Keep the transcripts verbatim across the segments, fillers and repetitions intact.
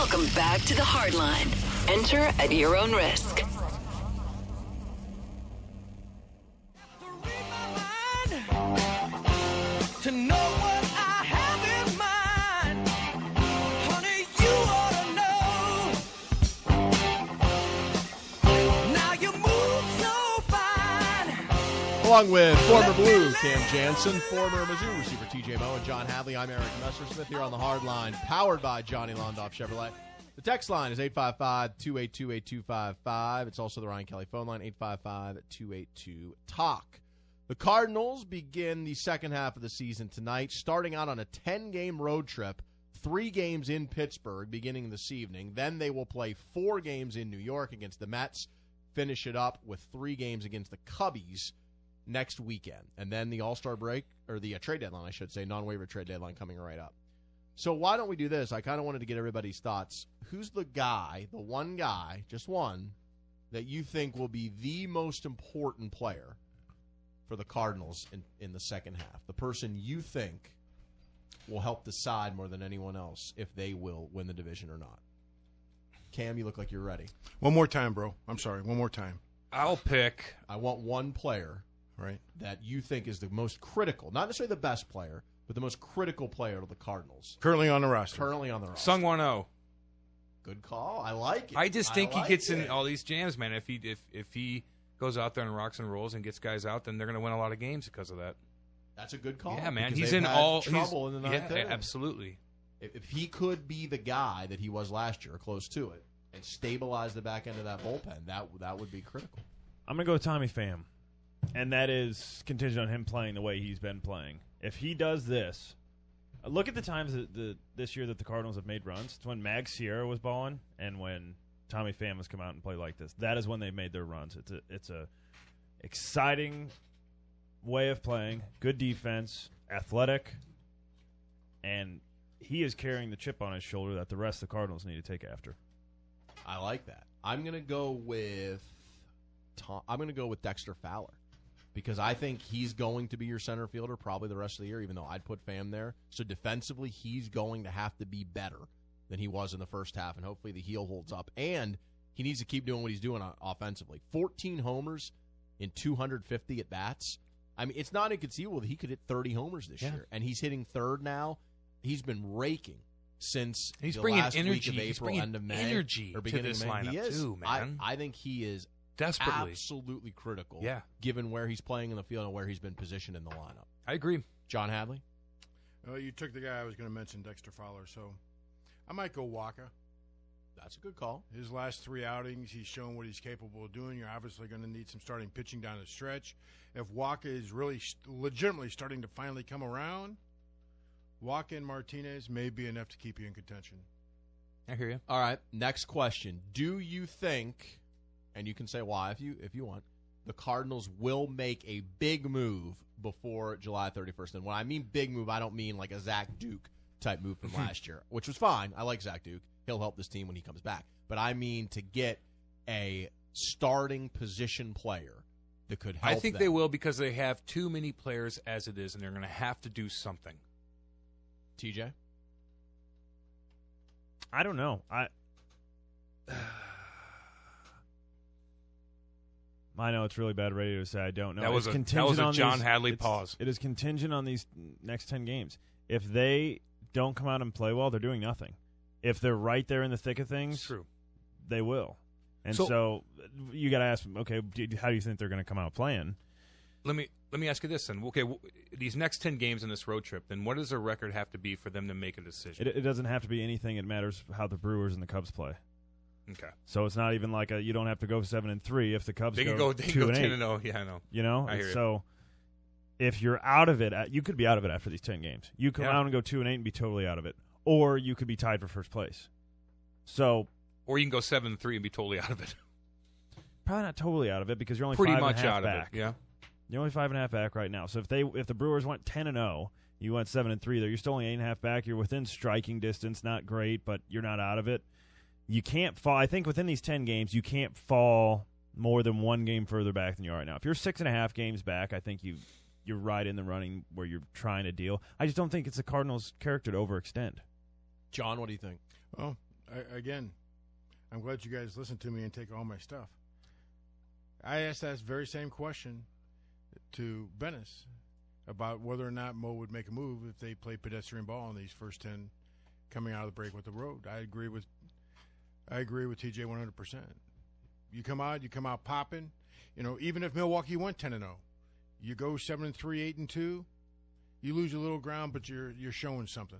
Welcome back to the Hardline. Enter at your own risk. To know what I have in mind, honey, you ought to know. Now you move so fine. Along with former Blue Cam Jansen, former Mizzou receiver T J Moe, and John Hadley, I'm Eric Messersmith here on the Hard Line, powered by Johnny Londoff Chevrolet. The text line is eight five five, two eight two, eight two five five. It's also the Ryan Kelly phone line, eight five five, two eight two, talk. The Cardinals begin the second half of the season tonight, starting out on a ten-game road trip, three games in Pittsburgh beginning this evening. Then they will play four games in New York against the Mets, finish it up with three games against the Cubbies next weekend. And then the All-Star break, or the uh, trade deadline, I should say, non-waiver trade deadline coming right up. So why don't we do this? I kind of wanted to get everybody's thoughts. Who's the guy, the one guy, just one, that you think will be the most important player for the Cardinals in, in the second half? The person you think will help decide more than anyone else if they will win the division or not. Cam, you look like you're ready. One more time, bro. I'm sorry. One more time. I'll pick. I want one player right that you think is the most critical, not necessarily the best player, but the most critical player to the Cardinals. Currently on the roster. Currently on the roster. Sungwon Oh. Good call. I like it. I just think I like he gets it. in all these jams, man. If he if if he goes out there and rocks and rolls and gets guys out, then they're going to win a lot of games because of that. That's a good call. Yeah, man. Because He's they've in had all trouble in the ninth Yeah, inning. absolutely. If, if he could be the guy that he was last year, or close to it, and stabilize the back end of that bullpen, that that would be critical. I'm going to go with Tommy Pham, and that is contingent on him playing the way he's been playing. If he does this, look at the times that the this year that the Cardinals have made runs. It's when Mag Sierra was balling and when Tommy Pham has come out and played like this. That is when they've made their runs. It's a it's a exciting way of playing, good defense, athletic, and he is carrying the chip on his shoulder that the rest of the Cardinals need to take after. I like that. I'm going to go with Tom, I'm going to go with Dexter Fowler because I think he's going to be your center fielder probably the rest of the year, even though I'd put Pham there. So defensively, he's going to have to be better than he was in the first half, and hopefully the heel holds up. And he needs to keep doing what he's doing offensively. fourteen homers in two hundred fifty at-bats. I mean, it's not inconceivable that he could hit thirty homers this Yeah. year, and he's hitting third now. He's been raking since He's the bringing last energy. week of He's April, bringing end of May, energy or to beginning this of May. lineup He is. too, man. I, I think he is Desperately. absolutely critical, Yeah. given where he's playing in the field and where he's been positioned in the lineup. I agree. John Hadley? Uh, you took the guy I was going to mention, Dexter Fowler, so I might go Waka. That's a good call. His last three outings, he's shown what he's capable of doing. You're obviously going to need some starting pitching down the stretch. If Waka is really legitimately starting to finally come around, Waka and Martinez may be enough to keep you in contention. I hear you. All right, next question. Do you think, and you can say why if you if you want, the Cardinals will make a big move before July thirty-first? And when I mean big move, I don't mean like a Zach Duke type move from last year, which was fine. I like Zach Duke. He'll help this team when he comes back. But I mean to get a starting position player that could help I think them. they will because they have too many players as it is, and they're going to have to do something. T J? I don't know. I I know it's really bad radio to say I don't know. That was it's a- contingent that was a on John these, Hadley it's- pause. It is contingent on these next ten games. If they don't come out and play well, they're doing nothing. If they're right there in the thick of things, It's true. they will. And So- so, you got to ask them, okay, do, how do you think they're going to come out playing? Let me let me ask you this then. Okay, w- these next ten games in this road trip, then what does their record have to be for them to make a decision? It, it doesn't have to be anything. It matters how the Brewers and the Cubs play. Okay. So it's not even like a you don't have to go seven and three if the Cubs They go, can go, they can two go and ten eight. and oh. Yeah, I know. You know, I hear you. so if you're out of it, at- you could be out of it after these ten games. You come Yeah. out and go two and eight and be totally out of it, or you could be tied for first place. So Or you can go seven and three and be totally out of it. probably not totally out of it because you're only Pretty five much and a half out back. of it. Yeah. You're only five and a half back right now. So if they if the Brewers went ten and zero, you went seven and three. There, you're still only eight and a half back. You're within striking distance. Not great, but you're not out of it. You can't fall. I think within these ten games, you can't fall more than one game further back than you are right now. If you're six and a half games back, I think you you're right in the running where you're trying to deal. I just don't think it's the Cardinals' character to overextend. John, what do you think? Well, I, again, I'm glad you guys listen to me and take all my stuff. I asked that very same question to Bennis about whether or not Mo would make a move if they play pedestrian ball in these first ten coming out of the break with the road. I agree with I agree with T J one hundred percent. You come out, you come out popping. You know, even if Milwaukee went ten and oh, you go seven and three, eight and two, you lose a little ground, but you're you're showing something.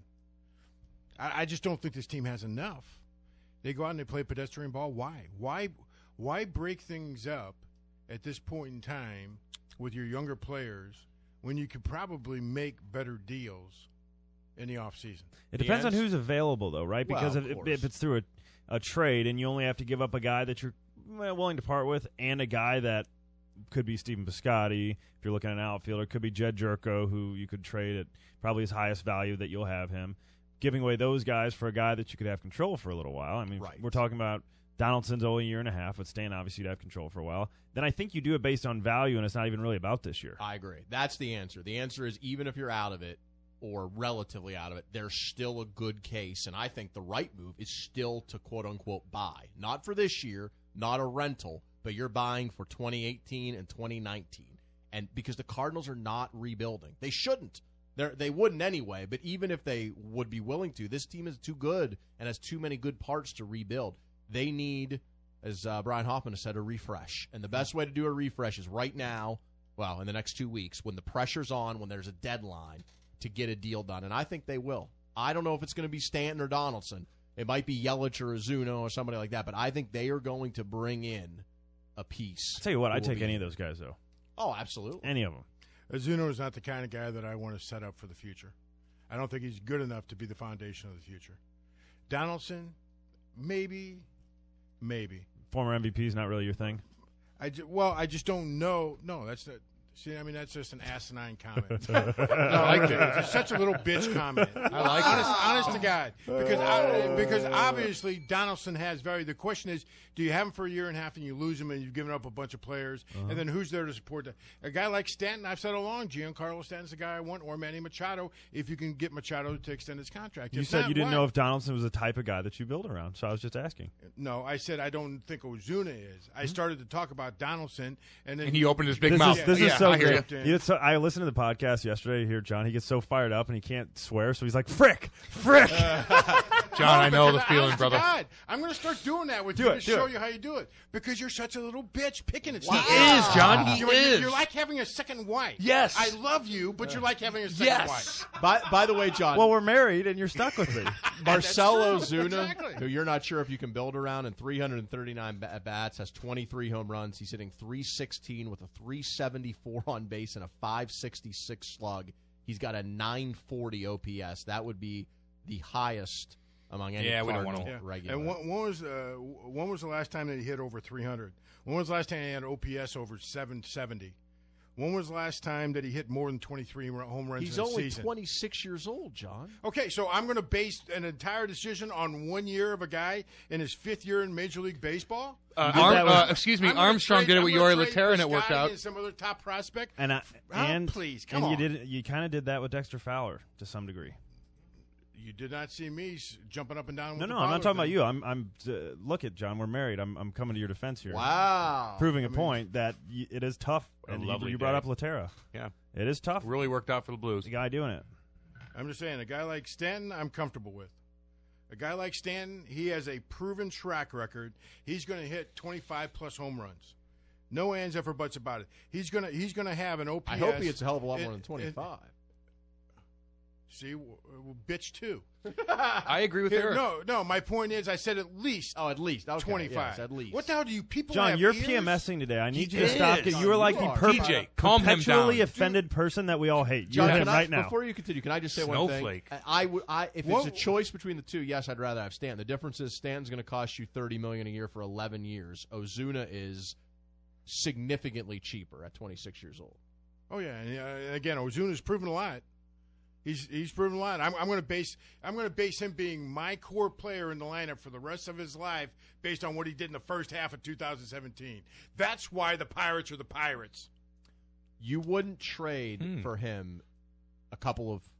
I, I just don't think this team has enough. They go out and they play pedestrian ball. Why? Why why break things up at this point in time with your younger players when you could probably make better deals in the offseason? It depends The on ans- who's available, though, right? Well, Because of if, course. if it's through a, a trade and you only have to give up a guy that you're well, willing to part with and a guy that could be Stephen Piscotty, if you're looking at an outfielder, could be Jed Jerko, who you could trade at probably his highest value that you'll have him. Giving away those guys for a guy that you could have control for a little while. I mean, Right. we're talking about Donaldson's only a year and a half, but Stan obviously you'd have control for a while. Then I think you do it based on value, and it's not even really about this year. I agree. That's the answer. The answer is even if you're out of it or relatively out of it, there's still a good case. And I think the right move is still to quote-unquote buy. Not for this year, not a rental, but you're buying for twenty eighteen and twenty nineteen. And because the Cardinals are not rebuilding. They shouldn't. They're, they wouldn't anyway, but even if they would be willing to, this team is too good and has too many good parts to rebuild. They need, as uh, Brian Hoffman has said, a refresh. And the best way to do a refresh is right now, well, in the next two weeks, when the pressure's on, when there's a deadline to get a deal done. And I think they will. I don't know if it's going to be Stanton or Donaldson. It might be Yelich or Ozuna or somebody like that, but I think they are going to bring in a piece. I'll tell you what, who I'd will take be- any of those guys, though. Oh, absolutely. Any of them. Ozuna is not the kind of guy that I want to set up for the future. I don't think he's good enough to be the foundation of the future. Donaldson, maybe, maybe. Former M V P is not really your thing. I ju- well, I just don't know. No, that's not. See, I mean, that's just an asinine comment. no, I like it. It's such a little bitch comment. I like honest, it. Honest to God, because I, because obviously Donaldson has value. The question is, do you have him for a year and a half and you lose him and you've given up a bunch of players, Uh-huh. and then who's there to support that? A guy like Stanton, I've said all along, Giancarlo Stanton's the guy I want, or Manny Machado, if you can get Machado to extend his contract. You If said not, you didn't why? know if Donaldson was the type of guy that you build around, so I was just asking. No, I said I don't think Ozuna is. I started to talk about Donaldson, and then And he opened his big This mouth. is, this yeah, is so I hear great. you. you. You know, so I listened to the podcast yesterday to hear John. He gets so fired up and he can't swear, so he's like, frick, frick. John, I know the Because, feeling, honest to brother. God, I'm going to start doing that with Do you it, to do show it. you how you do it. Because you're such a little bitch picking at He stuff. is, John. He you're, is. You're like having a second wife. Yes. I love you, but you're like having a second Yes. wife. By, by the way, John, Well, we're married and you're stuck with me. Marcelo That's true. Ozuna, Exactly. who you're not sure if you can build around, and three hundred thirty-nine ba- bats, has twenty-three home runs. He's hitting three sixteen with a three seventy-four on base and a five sixty-six slug. He's got a nine forty O P S. That would be the highest among any Yeah, we don't Cardinal want Yeah. regular. And when, when was uh, when was the last time that he hit over three hundred? When was the last time he had an O P S over seven seventy? When was the last time that he hit more than twenty-three home runs He's in a only season? twenty-six years old, John. Okay, so I'm going to base an entire decision on one year of a guy in his fifth year in Major League Baseball? Uh, did Arm, that with- uh, excuse me, I'm gonna Armstrong trade- did it I'm with gonna Yori trade Laterra, and this it worked guy out. and some other top prospect. And I, Oh, and please, come and on. you did you kind of did that with Dexter Fowler to some degree. You did not see me s- jumping up and down. No, with no, the I'm not Fowler talking about thing. you. I'm I'm uh, look at John. We're married. I'm I'm coming to your defense here. Wow. Proving a point that y- it is tough. A And you, lovely you brought day. up Laterra. Yeah, It is tough. really worked out for the Blues. The guy doing it. I'm just saying, a guy like Stanton, I'm comfortable with. A guy like Stanton, he has a proven track record. He's going to hit twenty-five plus home runs. No ands, ever buts about it. He's gonna he's gonna have an O P S. I hope he hits a hell of a lot more it- than it- twenty-five. See, w- w- bitch too. I agree with Here, Eric. no, no. My point is, I said at least Oh, at least. Okay, twenty-five. yes, at least. What the hell do you people? John, have you're ears? PMSing today. I need He you to stop. is. You were like You the are. per- T J, calm him perpetually down. offended person that we all hate. John, You're can him I- right now. Before you continue, can I just say Snowflake. one thing? I, I would. I, if Whoa. it's a choice between the two, yes, I'd rather have Stanton. The difference is Stanton's going to cost you thirty million dollars a year for eleven years. Ozuna is significantly cheaper at twenty-six years old. Oh yeah, and uh, again, Ozuna's proven a lot. He's he's proven a lot. I'm, I'm going to base I'm going to base him being my core player in the lineup for the rest of his life based on what he did in the first half of two thousand seventeen. That's why the Pirates are the Pirates. You wouldn't trade Hmm. for him a couple of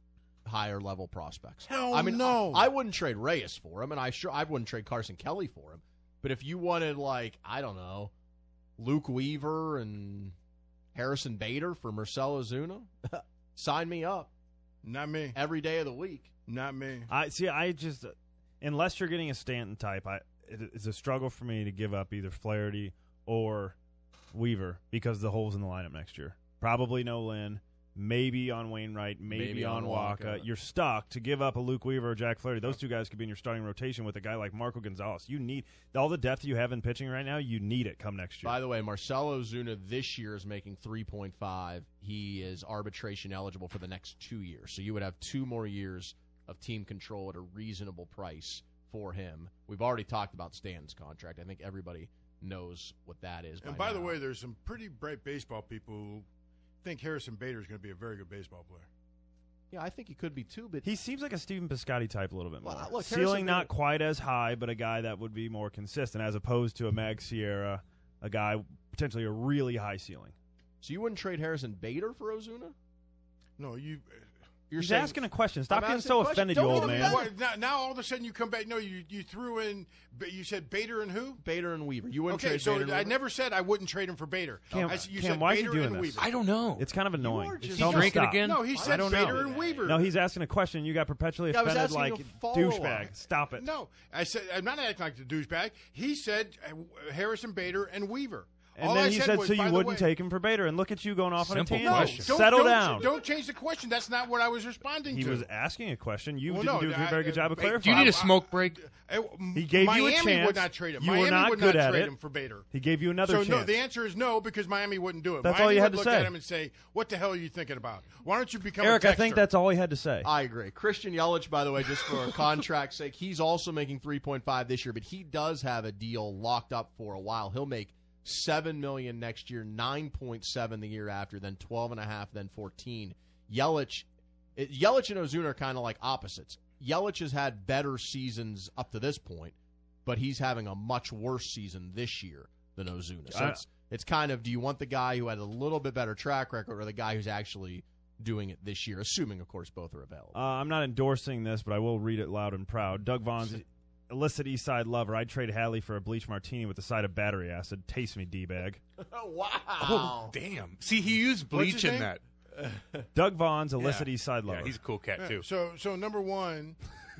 higher level prospects. Hell I mean, no. I, I wouldn't trade Reyes for him, and I sure I wouldn't trade Carson Kelly for him. But if you wanted, like, I don't know, Luke Weaver and Harrison Bader for Marcell Ozuna, sign me up Not me. every day of the week. Not me. I see. I just unless you're getting a Stanton type, I it, it's a struggle for me to give up either Flaherty or Weaver because of the holes in the lineup next year. Probably no Lynn, maybe on Wainwright, maybe, Maybe on on Waka. Waka. You're stuck to give up a Luke Weaver or Jack Flaherty. Those two guys could be in your starting rotation with a guy like Marco Gonzalez. You need all the depth you have in pitching right now. You need it come next year. By the way, Marcell Ozuna this year is making three point five. He is arbitration eligible for the next two years. So you would have two more years of team control at a reasonable price for him. We've already talked about Stanton's contract. I think everybody knows what that is. And by the now. way, there's some pretty bright baseball people who think Harrison Bader is going to be a very good baseball player. yeah, I think he could be too. But He seems like a Steven Piscotty type a little bit more. Well, look, Ceiling Harrison not Bader- quite as high, but a guy that would be more consistent as opposed to a Mag Sierra, a guy potentially a really high ceiling. so you wouldn't trade Harrison Bader for Ozuna? No, you. You're He's saying- asking a question. Stop I'm getting asking so a question. offended, Don't you old even man. matter. What, now, now all of a sudden you come back. No, you you threw in. You said Bader and who? Bader and Weaver. You wouldn't Okay, trade so Bader and I Weaver? never said I wouldn't trade him for Bader. Cam- I, said- you Cam, said why is he Bader doing and this? Weaver. I don't know. It's kind of annoying. are just- Tell Is he him to drinking stop. again? No, he I said don't Bader know. and Weaver. No, he's asking a question. You got perpetually Yeah, I was offended asking like you to follow douchebag. on. Stop it. No, I said I'm not acting like the douchebag. He said uh, Harrison Bader and Weaver. And All then I he said said, was, so by you the wouldn't way- take him for Bader. And look at you going off on a Simple tangent. question. Don't, Settle don't, down. Don't change the question. That's not what I was responding He to. was asking a question. You Well, didn't no, do a I- very good job of I- clarifying. Do you need a I- smoke break? Uh, He gave Miami you a chance. would not trade him. You were Miami not would good not at trade it. him for Bader. He gave you another So chance. no, the answer is no because Miami wouldn't do it. That's Miami all you had would to look say. at him and say, "What the hell are you thinking about? Why don't you become Eric, a I think texter?" that's all he had to say. I agree. Christian Yelich, by the way, just for contract's sake, he's also making three point five this year, but he does have a deal locked up for a while. He'll make seven million dollars next year, nine point seven the year after, then twelve and a half, then fourteen. Yelich, it, Yelich and Ozuna are kind of like opposites. Yelich has had better seasons up to this point, but he's having a much worse season this year than Ozuna. So I- it's, it's kind of, do you want the guy who had a little bit better track record or the guy who's actually doing it this year, assuming, of course, both are available? Uh, I'm not endorsing this, but I will read it loud and proud. Doug Vaughn's illicit East Side lover. I'd trade Hadley for a bleach martini with a side of battery acid. Taste me, D-bag. wow. Oh, damn. See, he used bleach his in name? that. Doug Vaughn's illicit Yeah. East Side lover. Yeah, he's a cool cat, Yeah, too. So, so number one,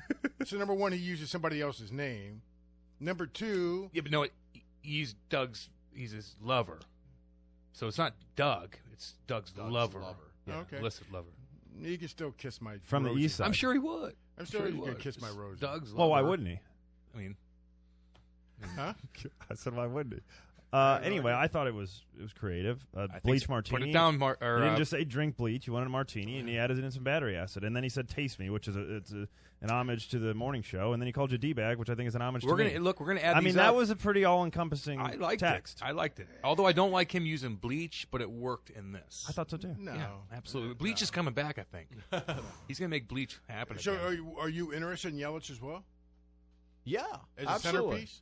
so number one, he uses somebody else's name. Number two, Yeah, but no, he- he's Doug's, he's his lover. So it's not Doug, it's Doug's, Doug's lover. lover. Yeah, Okay. illicit lover. you can still kiss my From the roses. East Side. I'm sure he would. I'm I'm still sure he you can would. kiss my It's roses. Doug's well, why lover. wouldn't he? I mean, Huh? I said, why wouldn't he? Uh, anyway, I thought it was it was creative. Uh, I think bleach so. martini. Put it down, Mar- He or, didn't uh, just say drink bleach. He wanted a martini, and he added in some battery acid. And then he said "taste me," which is a, it's a, an homage to the morning show. And then he called you D-bag, which I think is an homage we're to gonna me. look. We're gonna add. I these mean, that up. was a pretty all-encompassing I liked text. it. I liked it. Although I don't like him using bleach, but it worked in this. I thought so too. No, Yeah, absolutely. Bleach is coming back. I think he's gonna make bleach happen. So, again. are you are you interested in Yelich as well Yeah, as absolutely. a centerpiece?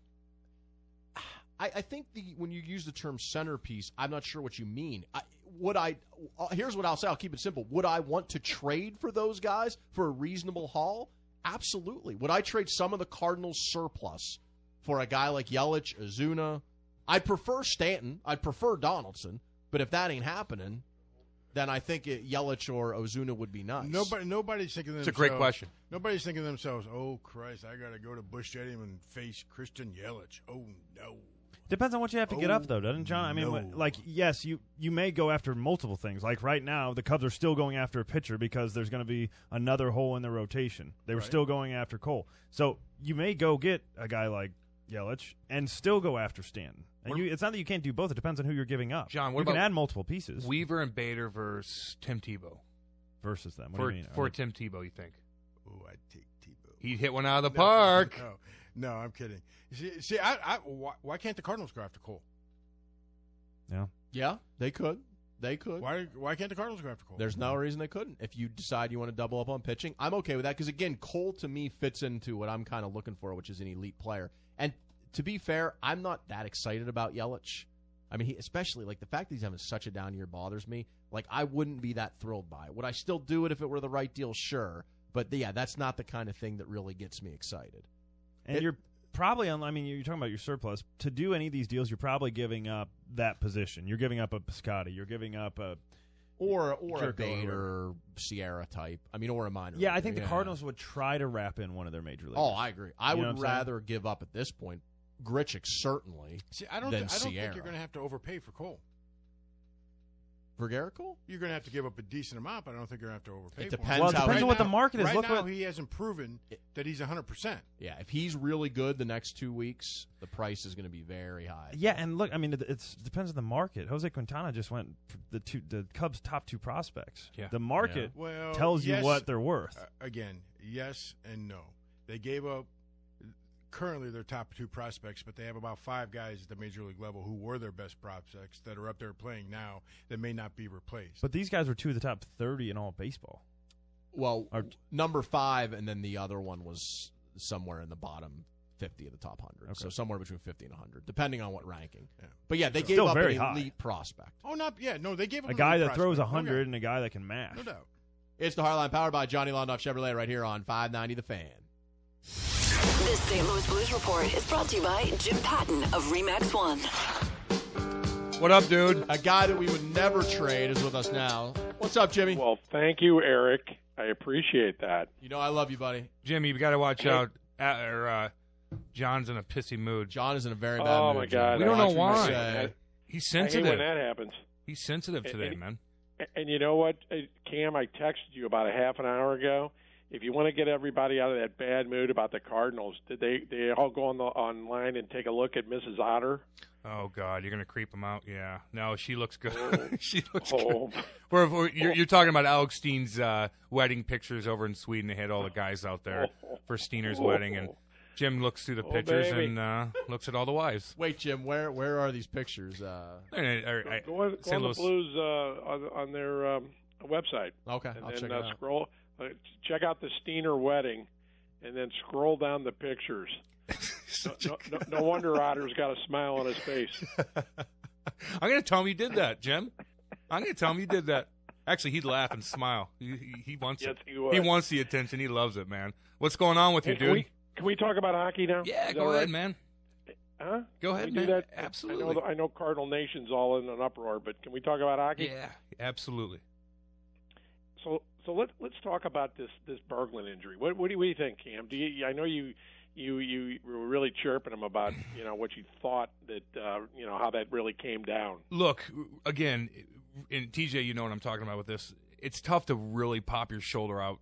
I, I think the when you use the term centerpiece, I'm not sure what you mean. I, would I? Uh, here's what I'll say. I'll keep it simple. Would I want to trade for those guys for a reasonable haul? Absolutely. Would I trade some of the Cardinals' surplus for a guy like Yelich, Ozuna? I'd prefer Stanton. I'd prefer Donaldson. But if that ain't happening, then I think it, Yelich or Ozuna would be nice. Nobody, nobody's thinking to It's a themselves. great question. Nobody's thinking to themselves, "Oh Christ, I got to go to Busch Stadium and face Christian Yelich." Oh no. Depends on what you have to get Oh, up, though, doesn't it, John? I mean, no. wh- like, yes, you you may go after multiple things. Like right now, the Cubs are still going after a pitcher because there's going to be another hole in the rotation. They were Right. still going after Cole, so you may go get a guy like Yelich and still go after Stanton. And you, it's not that you can't do both. It depends on who you're giving up. John, what you can about add multiple pieces Weaver and Bader versus Tim Tebow. versus them. What For do you mean? for Are they- Tim Tebow, you think Oh, I take Tebow. he'd hit one out of the No, park? No, no, I'm kidding. See, see I, I, why, why can't the Cardinals go after Cole? yeah. Yeah, they could. They could. Why, why can't the Cardinals go after Cole? There's no reason they couldn't. If you decide you want to double up on pitching, I'm okay with that because, again, Cole to me fits into what I'm kind of looking for, which is an elite player. And to be fair, I'm not that excited about Yelich. I mean, he, especially like the fact that he's having such a down year bothers me. Like, I wouldn't be that thrilled by it. Would I still do it if it were the right deal? Sure. But yeah, that's not the kind of thing that really gets me excited. And It- you're probably on. I mean, you're talking about your surplus. To do any of these deals, you're probably giving up that position. You're giving up a Piscotty. You're giving up a. Or or a Jerko or Bate whoever. or Sierra type. I mean, or a minor. Yeah, I leaguer, think the yeah. Cardinals would try to wrap in one of their major leaguers. Oh, I agree. I You know would what I'm saying? rather give up at this point Grichuk, certainly, See, I don't. than Th- I don't Sierra. think you're going to have to overpay for Cole. For Garrett-Cole? You're going to have to give up a decent amount, but I don't think you're going to have to overpay. It for him. depends Well, it how depends he- on what the market is. Right Look now, what- he hasn't proven that he's one hundred percent. Yeah, if he's really good the next two weeks, the price is going to be very high. Yeah, and look, I mean, it it's, depends on the market. Jose Quintana just went for the two, the Cubs' top two prospects. Yeah. The market Well, tells yes, you what they're worth. uh, again, yes and no. They gave up currently their top two prospects, but they have about five guys at the major league level who were their best prospects that are up there playing now that may not be replaced. But these guys were two of the top thirty in all of baseball. Well, Or- number five, and then the other one was somewhere in the bottom fifty of the top one hundred. So somewhere between fifty and one hundred, depending on what ranking. Yeah. But yeah, they gave Still up very an high. elite prospect. oh, not yeah, no, they gave him A an guy elite that throws prospect. one hundred No and a guy that can mash. doubt. No doubt. It's the Hardline, powered by Johnny Londoff Chevrolet, right here on five ninety The Fan. This Saint Louis Blues Report is brought to you by Jim Patton of Remax One. What up, dude? A guy that we would never trade is with us now. What's up, Jimmy? Well, thank you, Eric. I appreciate that. You know I love you, buddy. Jimmy, you got to watch out. Uh, or, uh, John's in a pissy mood. John is in a very bad Oh, mood. my Jimmy. God. We don't know Watch what you why. say. He's I hate sensitive. when that happens. He's sensitive today, And- man. And you know what, uh, Cam? I texted you about a half an hour ago. If you want to get everybody out of that bad mood about the Cardinals, did they they all go on the online and take a look at Missus Otter? Oh God, you're gonna creep him out. Yeah, no, she looks good. Oh. she looks Oh, good. We're, we're, you're, you're talking about Alex Steen's uh, wedding pictures over in Sweden. They had all the guys out there for Steener's wedding, and Jim looks through the Oh, pictures baby. and uh, looks at all the wives. Wait, Jim, where where are these pictures? Uh, And, uh, uh, go on, go Saint on the Louis- Blues uh, on, on their um, website, okay, and I'll then check uh, it out. scroll, uh, check out the Steiner wedding, and then scroll down the pictures. No, no, no, no wonder Otter's got a smile on his face. I'm gonna tell him you did that, Jim. I'm gonna tell him you did that. Actually, he'd laugh and smile. He, he, he wants Yes, it. he would. He wants the attention. He loves it, man. What's going on with Hey, you, can dude? we can we talk about hockey now? Yeah, Is that go all ahead, right? man. Huh? Go Can ahead, we do man. that? Absolutely. I know, I know Cardinal Nation's all in an uproar, but can we talk about hockey? Yeah, absolutely. So so let's let's talk about this this Berglund injury. What what do, you, what do you think, Cam? Do you I know you you you were really chirping him about you know what you thought that uh, you know how that really came down. Look, again, and T J, you know what I'm talking about with this. It's tough to really pop your shoulder out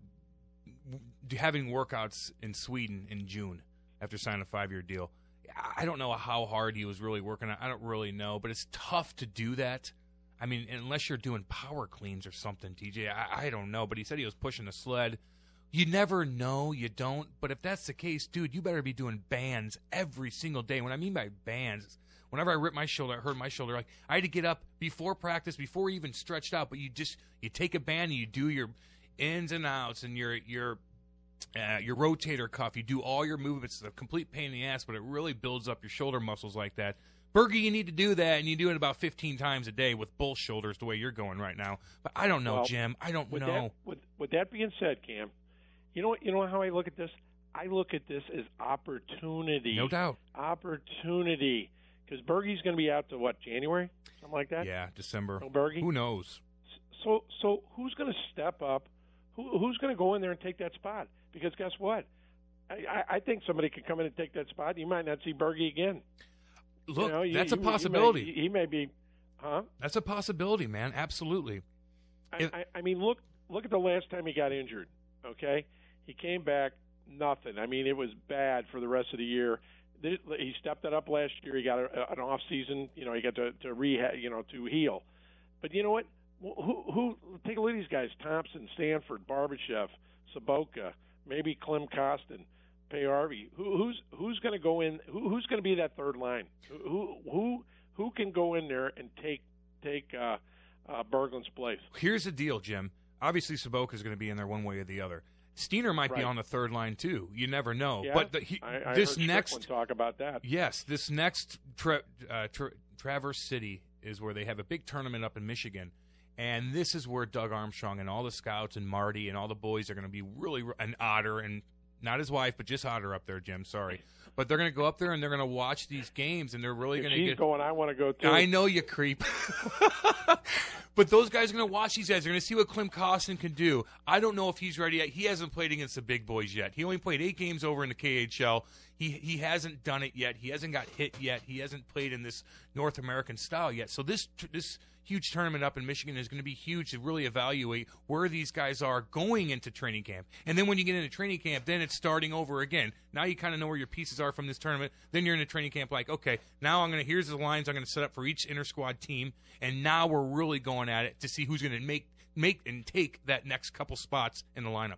having workouts in Sweden in June after signing a five-year deal. I don't know how hard he was really working out. I don't really know, but it's tough to do that. I mean, unless you're doing power cleans or something, T J. I, I don't know, but he said he was pushing a sled. You never know, you don't. But if that's the case, dude, you better be doing bands every single day. What I mean by bands, whenever I ripped my shoulder, I hurt my shoulder. Like I had to get up before practice, before he even stretched out. But you just you take a band and you do your ins and outs and your your uh, your rotator cuff. You do all your movements. It's a complete pain in the ass, but it really builds up your shoulder muscles like that. Bergie, you need to do that, and you do it about fifteen times a day with both shoulders the way you're going right now. But I don't know, Well, Jim. I don't With know. that with, with that being said, Cam, you know what you know how I look at this? I look at this as opportunity. No doubt. Opportunity. Because Bergie's going to be out to what, January? Something like that? Yeah, December. No Bergie? Who knows? So, so who's going to step up? Who, who's going to go in there and take that spot? Because guess what? I, I, I think somebody could come in and take that spot. You might not see Bergie again. Look, You know, you- that's you- a you may- possibility. he may be, huh? That's a possibility, man. Absolutely. I, If- I, I mean, look, look at the last time he got injured. Okay, he came back nothing. I mean, it was bad for the rest of the year. This- He stepped it up last year. He got a, an off season. You know, he got to, to rehab. You know, to heal. But you know what? Who, who? Take a look at these guys: Thompson, Stanford, Barbashev, Saboka, maybe Clem Costin, Payarvi. Who, who's who's going to go in? Who, who's going to be that third line? Who who who can go in there and take take uh, uh, Berglund's place? Here's the deal, Jim. Obviously, Saboka is going to be in there one way or the other. Steiner might be Right. on the third line too. You never know. Yeah, But the, he, I, I this heard next, Strickland talk about that. yes, this next tra- uh, tra- Traverse City is where they have a big tournament up in Michigan, And this is where Doug Armstrong and all the scouts and Marty and all the boys are going to be really – and Otter and not his wife, but just Otter up there, Jim. Sorry. But they're going to go up there and they're going to watch these games, and they're really going to get – she's going, I want to go too. I know you creep. But those guys are going to watch these guys. They're going to see what Klim Kostin can do. I don't know if he's ready yet. He hasn't played against the big boys yet. He only played eight games over in the K H L. He he hasn't done it yet. He hasn't got hit yet. He hasn't played in this North American style yet. So this this huge tournament up in Michigan is going to be huge to really evaluate where these guys are going into training camp. And then when you get into training camp, then it's starting over again. Now you kind of know where your pieces are from this tournament. Then you're in a training camp like, okay, now I'm going to, here's the lines I'm going to set up for each inter-squad team. And now we're really going at it to see who's going to make make and take that next couple spots in the lineup.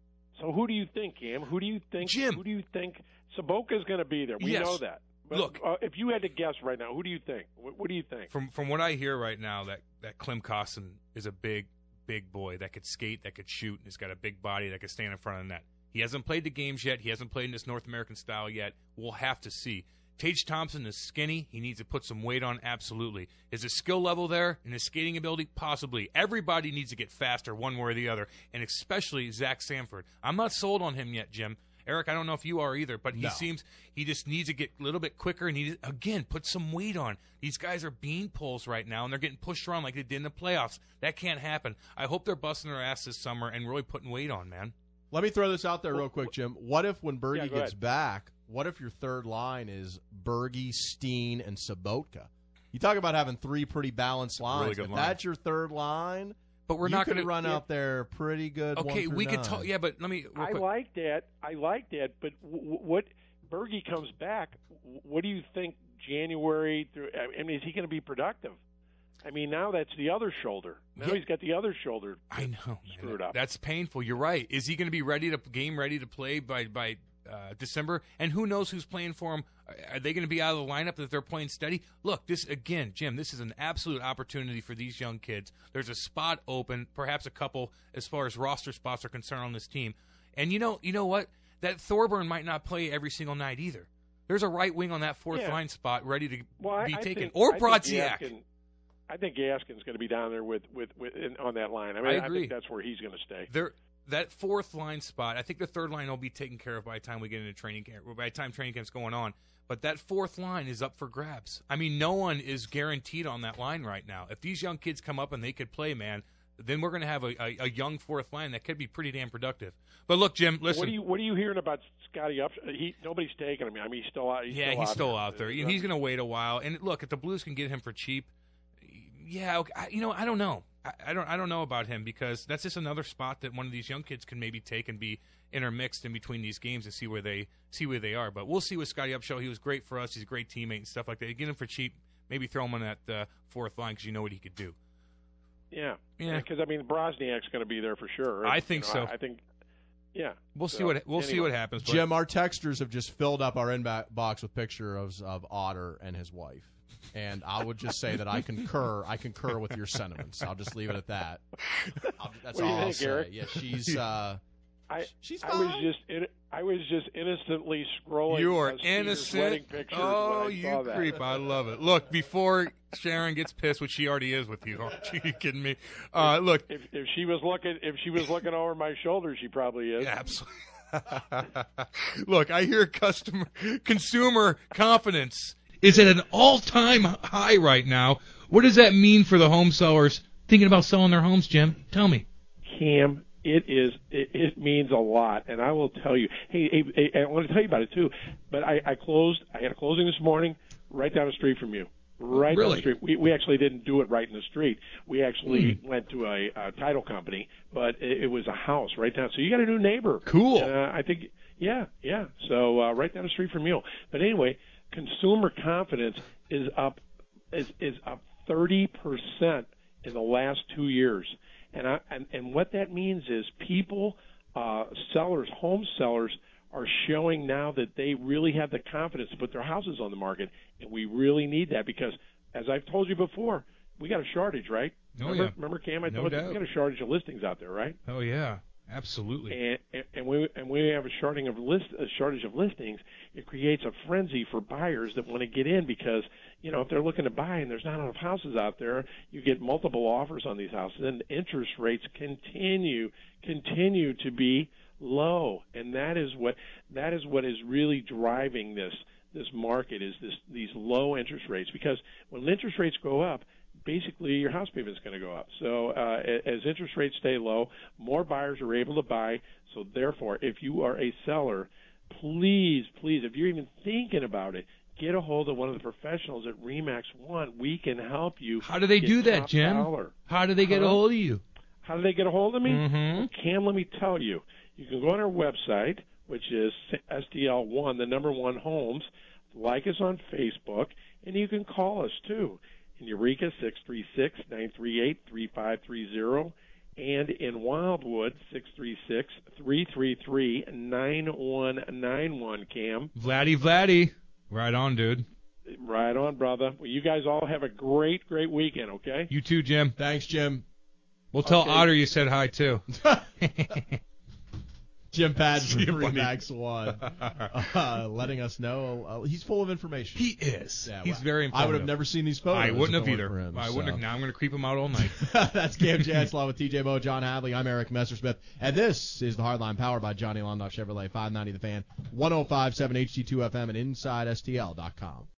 So who do you think, Cam? Who do you think? Jim. Who do you think? Saboka's going to be there. We Yes. know that. But, Look. uh, if you had to guess right now, who do you think? What, what do you think? From from what I hear right now, that, that Klim Kostin is a big, big boy that could skate, that could shoot, and he's got a big body that could stand in front of the net. He hasn't played the games yet. He hasn't played in this North American style yet. We'll have to see. Tage Thompson is skinny. He needs to put some weight on, absolutely. Is his skill level there and his skating ability? Possibly. Everybody needs to get faster one way or the other, and especially Zach Sanford. I'm not sold on him yet, Jim. Eric, I don't know if you are either, but he No. seems he just needs to get a little bit quicker and he, again, put some weight on. These guys are bean poles right now, and they're getting pushed around like they did in the playoffs. That can't happen. I hope they're busting their ass this summer and really putting weight on, man. Let me throw this out there real quick, Jim. What if when Berge Yeah, go gets ahead. back, what if your third line is Berge, Steen, and Sabotka? You talk about having three pretty balanced lines. Really good if line. that's your third line, But we're you not could going to run out there pretty good. Okay, one we through could nine. talk. Yeah, but let me. Real I quick. like that. I like that. But w- w- what Berge comes back, w- what do you think January through? I mean, is he going to be productive? I mean, now that's the other shoulder. Now Yeah. he's got the other shoulder. I know, man. Screwed up. That's painful. You're right. Is he going to be ready to game ready to play by by uh, December? And who knows who's playing for him? Are they going to be out of the lineup if they're playing steady? Look, this again, Jim. This is an absolute opportunity for these young kids. There's a spot open, perhaps a couple, as far as roster spots are concerned on this team. And you know, you know what? That Thorburn might not play every single night either. There's a right wing on that fourth Yeah. line spot ready to Well, I, be I taken, think, or I think Brodziak. Gaskin- I think Gaskin's going to be down there with with, with in, on that line. I mean, I I, agree. think that's where he's going to stay. There, that fourth line spot, I think the third line will be taken care of by the time we get into training camp, or by the time training camp's going on. But that fourth line is up for grabs. I mean, no one is guaranteed on that line right now. If these young kids come up and they could play, man, then we're going to have a, a, a young fourth line that could be pretty damn productive. But look, Jim, listen. What are you What are you hearing about Scotty Up? He nobody's taking him. I mean, he's still out. He's yeah, still he's out still there. out there. And he's going to wait a while. And look, if the Blues can get him for cheap, yeah, okay, I, you know, I don't know. I, I don't. I don't know about him because that's just another spot that one of these young kids can maybe take and be intermixed in between these games and see where they see where they are. But we'll see with Scotty Upshaw. He was great for us. He's a great teammate and stuff like that. You get him for cheap, maybe throw him on that uh, fourth line because you know what he could do. Yeah, Yeah. Because I mean, Brozniak's going to be there for sure. I think You know, so. I, I think. Yeah. We'll see So, what we'll see anyway. what happens. But Jim, our texters have just filled up our inbox with pictures of Otter and his wife. And I would just say that I concur. I concur with your sentiments. I'll just leave it at that. I'll, that's What do you all I'll think, say. Eric? Yeah, she's uh, I she's I was fine. just in, I was just innocently scrolling. you are uh, Steve's wedding innocent. pictures Oh, when I you saw that. creep! I love it. Look, before Sharon gets pissed, which she already is with you. Aren't you kidding me? Uh, look, If if she was looking if she was looking over my shoulder, she probably is. absolutely. Look, I hear customer consumer confidence is at an all-time high right now. What does that mean for the home sellers thinking about selling their homes, Jim? Tell me. Cam, it is it, it means a lot, and I will tell you. Hey, hey, hey I want to tell you about it too. But I, I closed. I had a closing this morning, right down the street from you. Right down Really? the street. We we actually didn't do it right in the street. We actually mm. went to a, a title company, but it, it was a house right down. So you got a new neighbor. Cool. Uh, I think. Yeah, yeah. So uh, right down the street from you. But anyway, consumer confidence is up is is up thirty percent in the last two years. And, I, and and what that means is people, uh, sellers, home sellers, are showing now that they really have the confidence to put their houses on the market, and we really need that because, as I've told you before, we got a shortage, right? Oh, remember, yeah. remember, Cam? I No told you doubt. we got a shortage of listings out there, right? Oh yeah, Absolutely. And, and, and we and we have a shortage of list a shortage of listings. It creates a frenzy for buyers that want to get in because you know if they're looking to buy and there's not enough houses out there, you get multiple offers on these houses, and interest rates continue continue to be low, and that is what that is what is really driving this this market is this these low interest rates because when interest rates go up, basically your house payment is going to go up. So uh, as interest rates stay low, more buyers are able to buy. So therefore, if you are a seller, please, please, if you're even thinking about it, get a hold of one of the professionals at RE/MAX One. We can help you. How do they get do that, top Jim? dollar. How do they get Huh? a hold of you? How do they get a hold of me? Mm-hmm. Well, Cam, let me tell you. You can go on our website, which is S T L one, the number one homes. Like us on Facebook, and you can call us too. In Eureka, six three six, nine three eight, three five three zero, and in Wildwood, six three six, three three three, nine one nine one, Cam. Vladdy, Vladdy. Right on, dude. Right on, brother. Well, you guys all have a great, great weekend, okay? You too, Jim. Thanks, Jim. We'll tell Okay. Otter you said hi, too. Jim Patton See you, from buddy. RE/MAX One, uh, letting us know uh, he's full of information. He is. Yeah, He's well, very I informative. would have never seen these photos. I wouldn't if have it either. weren't for him, I wouldn't so. have. Now I'm going to creep him out all night. That's Cam Jansen along with T J Moe, John Hadley. I'm Eric Messersmith. And this is the Hardline powered by Johnny Londoff Chevrolet, five ninety The Fan, one oh five point seven H D two F M, and inside S T L dot com.